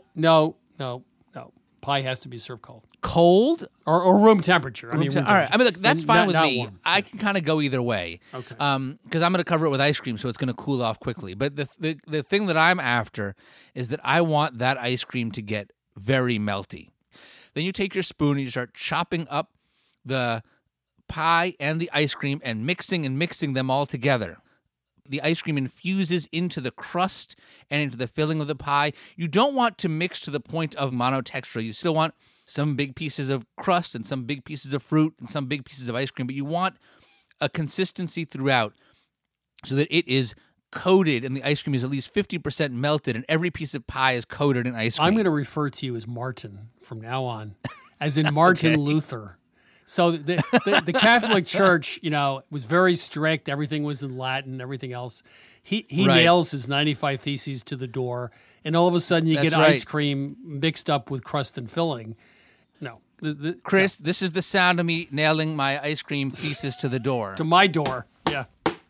Pie has to be served cold. Cold or room temperature. All right. I mean, look, that's fine with me. Warm. I can kind of go either way. Okay. Because I'm going to cover it with ice cream, so it's going to cool off quickly. But the thing that I'm after is that I want that ice cream to get very melty. Then you take your spoon and you start chopping up the pie and the ice cream and mixing them all together. The ice cream infuses into the crust and into the filling of the pie. You don't want to mix to the point of monotextural. You still want some big pieces of crust and some big pieces of fruit and some big pieces of ice cream, but you want a consistency throughout so that it is coated and the ice cream is at least 50% melted and every piece of pie is coated in ice cream. I'm going to refer to you as Martin from now on, as in Martin Okay. Luther. So the Catholic Church, was very strict. Everything was in Latin, everything else. He Right. nails his 95 Theses to the door, and all of a sudden you That's get right. ice cream mixed up with crust and filling. No. Chris, this is the sound of me nailing my ice cream thesis to the door. To my door, yeah.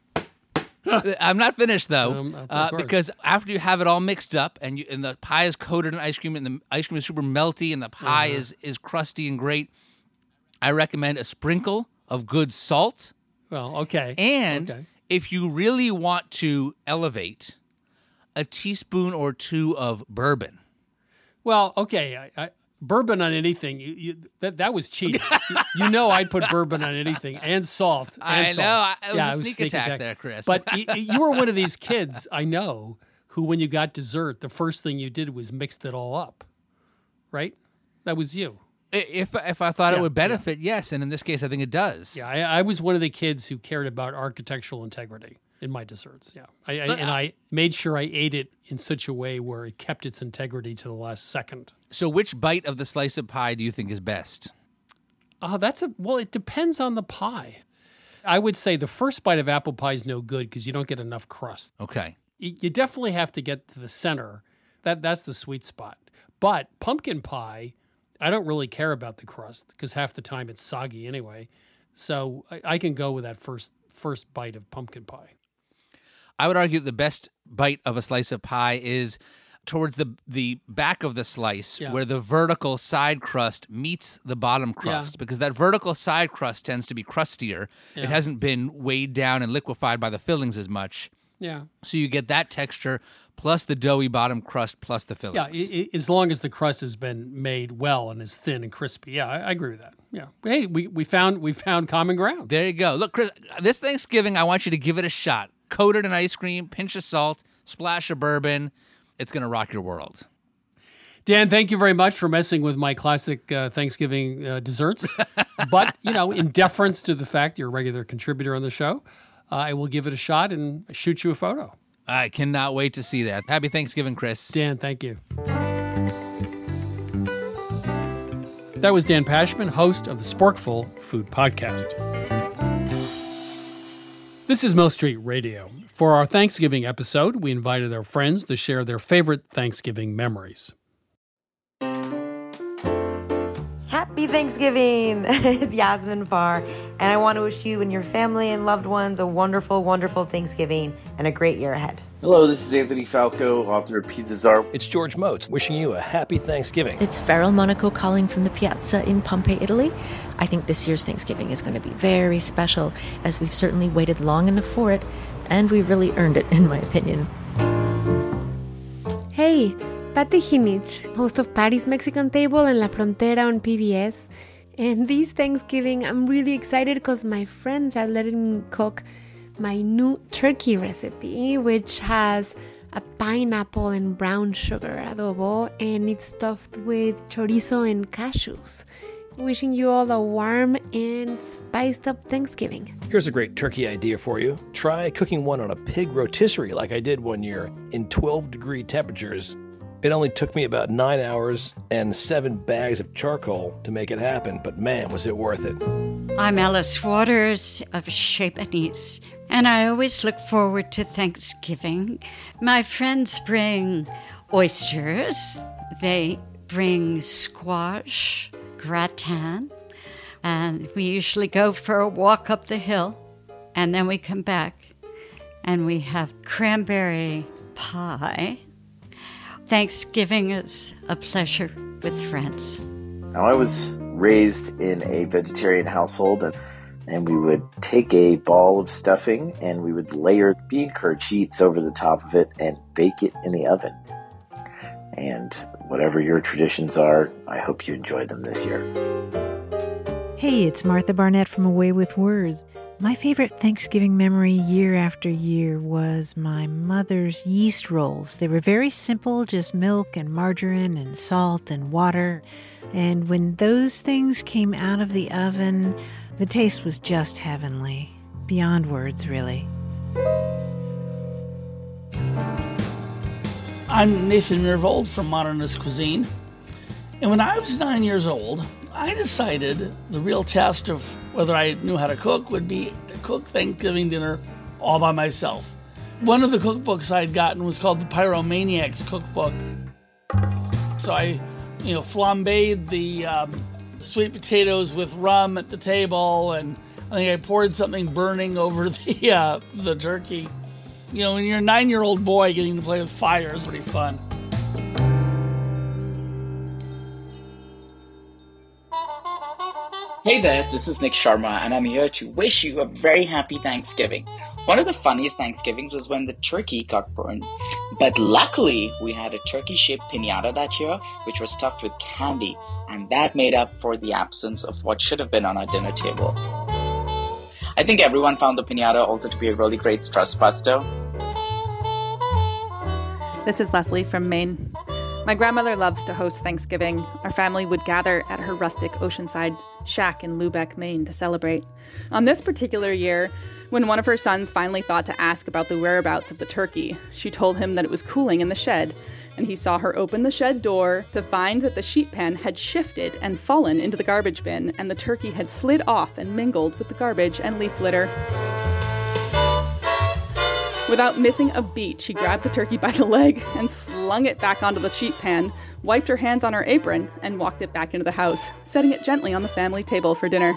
I'm not finished though, of course. because after you have it all mixed up and the pie is coated in ice cream and the ice cream is super melty and the pie is crusty and great, I recommend a sprinkle of good salt. Well, okay. And if you really want to elevate, a teaspoon or two of bourbon. Well, okay. Bourbon on anything, that was cheating. I'd put bourbon on anything and salt. I salt. know. It was Yeah, a sneak attack there, Chris. But you were one of these kids, I know, who when you got dessert, the first thing you did was mixed it all up, right? That was you. If I thought it would benefit, yes. And in this case, I think it does. Yeah, I was one of the kids who cared about architectural integrity in my desserts. Yeah, I made sure I ate it in such a way where it kept its integrity to the last second. So which bite of the slice of pie do you think is best? It depends on the pie. I would say the first bite of apple pie is no good because you don't get enough crust. Okay. You definitely have to get to the center. That's the sweet spot. But pumpkin pie, I don't really care about the crust because half the time it's soggy anyway. So I can go with that first bite of pumpkin pie. I would argue that the best bite of a slice of pie is towards the back of the slice where the vertical side crust meets the bottom crust because that vertical side crust tends to be crustier. Yeah. It hasn't been weighed down and liquefied by the fillings as much. Yeah. So you get that texture plus the doughy bottom crust plus the fillings. Yeah, as long as the crust has been made well and is thin and crispy. Yeah, I agree with that. Yeah. Hey, we found common ground. There you go. Look, Chris, this Thanksgiving, I want you to give it a shot. Coat it in ice cream, pinch of salt, splash of bourbon. It's going to rock your world. Dan, thank you very much for messing with my classic Thanksgiving desserts. But, in deference to the fact you're a regular contributor on the show, I will give it a shot and shoot you a photo. I cannot wait to see that. Happy Thanksgiving, Chris. Dan, thank you. That was Dan Pashman, host of the Sporkful Food Podcast. This is Mill Street Radio. For our Thanksgiving episode, we invited our friends to share their favorite Thanksgiving memories. Happy Thanksgiving! It's Yasmin Farr, and I want to wish you and your family and loved ones a wonderful, wonderful Thanksgiving and a great year ahead. Hello, this is Anthony Falco, author of Pizza Czar. It's George Motes, wishing you a happy Thanksgiving. It's Farrell Monaco calling from the Piazza in Pompeii, Italy. I think this year's Thanksgiving is going to be very special, as we've certainly waited long enough for it, and we really earned it, in my opinion. Hey, Patty Hinich, host of Patty's Mexican Table and La Frontera on PBS. And this Thanksgiving, I'm really excited because my friends are letting me cook my new turkey recipe, which has a pineapple and brown sugar adobo, and it's stuffed with chorizo and cashews. Wishing you all a warm and spiced up Thanksgiving. Here's a great turkey idea for you. Try cooking one on a pig rotisserie like I did one year in 12-degree temperatures. It only took me about 9 hours and 7 bags of charcoal to make it happen, but man, was it worth it. I'm Alice Waters of Chez Panisse, and I always look forward to Thanksgiving. My friends bring oysters, they bring squash, gratin, and we usually go for a walk up the hill, and then we come back and we have cranberry pie. Thanksgiving is a pleasure with friends. Now, I was raised in a vegetarian household, and we would take a ball of stuffing and we would layer bean curd sheets over the top of it and bake it in the oven. And whatever your traditions are, I hope you enjoy them this year. Hey, it's Martha Barnett from Away with Words. My favorite Thanksgiving memory year after year was my mother's yeast rolls. They were very simple, just milk and margarine and salt and water. And when those things came out of the oven, the taste was just heavenly. Beyond words, really. I'm Nathan Myhrvold from Modernist Cuisine. And when I was 9 years old, I decided the real test of whether I knew how to cook would be to cook Thanksgiving dinner all by myself. One of the cookbooks I'd gotten was called the Pyromaniacs Cookbook. So I, flambéed the sweet potatoes with rum at the table, and I think I poured something burning over the turkey. When you're a 9-year-old boy, getting to play with fire is pretty fun. Hey there, this is Nick Sharma, and I'm here to wish you a very happy Thanksgiving. One of the funniest Thanksgivings was when the turkey got burned. But luckily, we had a turkey-shaped piñata that year, which was stuffed with candy, and that made up for the absence of what should have been on our dinner table. I think everyone found the piñata also to be a really great stress buster. This is Leslie from Maine. My grandmother loves to host Thanksgiving. Our family would gather at her rustic oceanside shack in Lubec, Maine to celebrate. On this particular year, when one of her sons finally thought to ask about the whereabouts of the turkey, she told him that it was cooling in the shed, and he saw her open the shed door to find that the sheet pan had shifted and fallen into the garbage bin, and the turkey had slid off and mingled with the garbage and leaf litter. Without missing a beat, she grabbed the turkey by the leg and slung it back onto the sheet pan, wiped her hands on her apron, and walked it back into the house, setting it gently on the family table for dinner.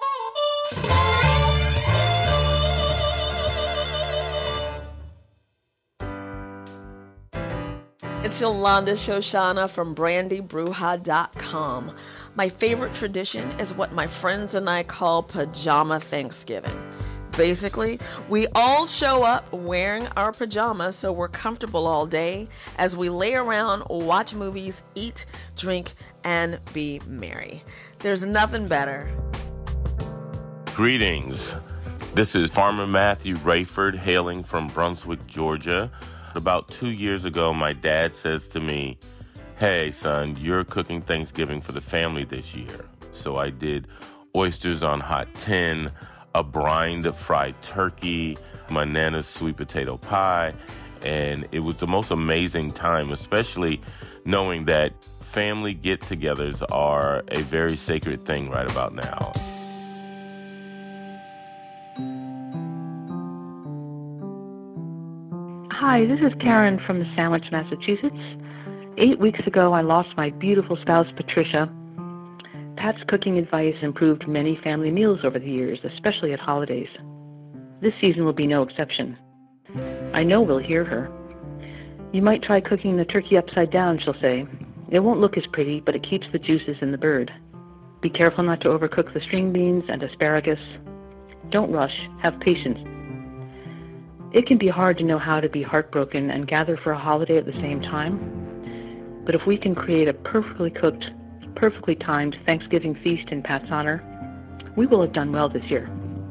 It's Yolanda Shoshana from BrandyBruja.com. My favorite tradition is what my friends and I call Pajama Thanksgiving. Basically, we all show up wearing our pajamas so we're comfortable all day as we lay around, watch movies, eat, drink, and be merry. There's nothing better. Greetings. This is Farmer Matthew Rayford hailing from Brunswick, Georgia. About 2 years ago, my dad says to me, "Hey, son, you're cooking Thanksgiving for the family this year." So I did oysters on hot tin, a brined fried turkey, my Nana's sweet potato pie, and it was the most amazing time, especially knowing that family get-togethers are a very sacred thing right about now. Hi, this is Karen from Sandwich, Massachusetts. 8 weeks ago, I lost my beautiful spouse, Patricia. Pat's cooking advice improved many family meals over the years, especially at holidays. This season will be no exception. I know we'll hear her. You might try cooking the turkey upside down, she'll say. It won't look as pretty, but it keeps the juices in the bird. Be careful not to overcook the string beans and asparagus. Don't rush, have patience. It can be hard to know how to be heartbroken and gather for a holiday at the same time. But if we can create a perfectly cooked, perfectly timed Thanksgiving feast in Pat's honor, we will have done well this year.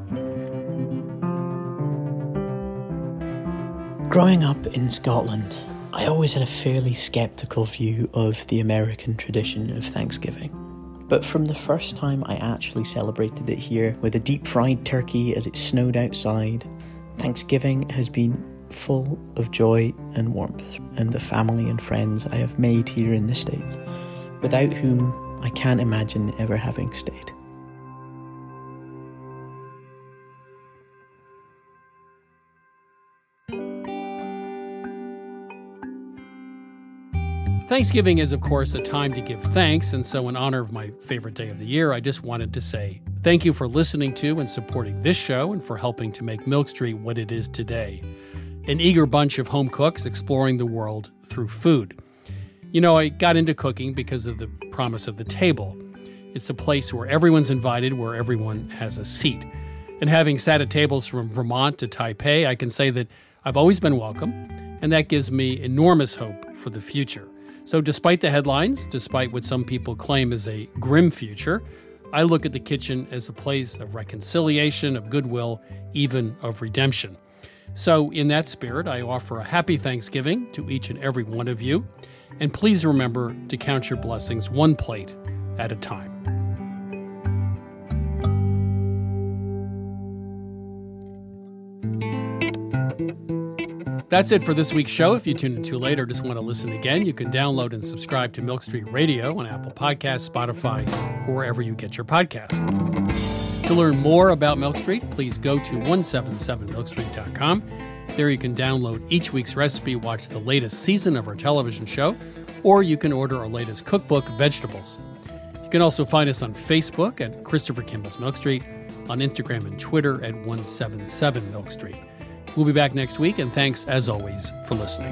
Growing up in Scotland, I always had a fairly sceptical view of the American tradition of Thanksgiving. But from the first time I actually celebrated it here with a deep fried turkey as it snowed outside, Thanksgiving has been full of joy and warmth, and the family and friends I have made here in the States, without whom I can't imagine ever having stayed. Thanksgiving is, of course, a time to give thanks, and so in honor of my favorite day of the year, I just wanted to say thank you for listening to and supporting this show and for helping to make Milk Street what it is today. An eager bunch of home cooks exploring the world through food. You know, I got into cooking because of the promise of the table. It's a place where everyone's invited, where everyone has a seat. And having sat at tables from Vermont to Taipei, I can say that I've always been welcome, and that gives me enormous hope for the future. So despite the headlines, despite what some people claim is a grim future, I look at the kitchen as a place of reconciliation, of goodwill, even of redemption. So in that spirit, I offer a happy Thanksgiving to each and every one of you. And please remember to count your blessings one plate at a time. That's it for this week's show. If you tuned in too late or just want to listen again, you can download and subscribe to Milk Street Radio on Apple Podcasts, Spotify, or wherever you get your podcasts. To learn more about Milk Street, please go to 177milkstreet.com. There you can download each week's recipe, watch the latest season of our television show, or you can order our latest cookbook, Vegetables. You can also find us on Facebook at Christopher Kimball's Milk Street, on Instagram and Twitter at 177Milk Street. We'll be back next week, and thanks, as always, for listening.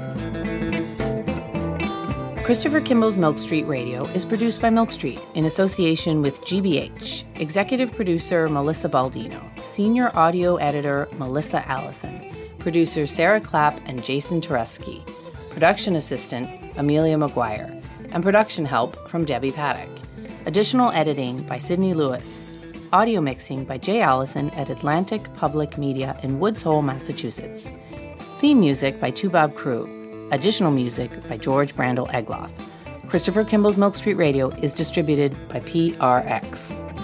Christopher Kimball's Milk Street Radio is produced by Milk Street in association with GBH. Executive producer Melissa Baldino. Senior audio editor Melissa Allison. Producers Sarah Clapp and Jason Tereski. Production assistant Amelia McGuire. And production help from Debbie Paddock. Additional editing by Sydney Lewis. Audio mixing by Jay Allison at Atlantic Public Media in Woods Hole, Massachusetts. Theme music by Toubab Crew. Additional music by George Brandel Egloff. Christopher Kimball's Milk Street Radio is distributed by PRX.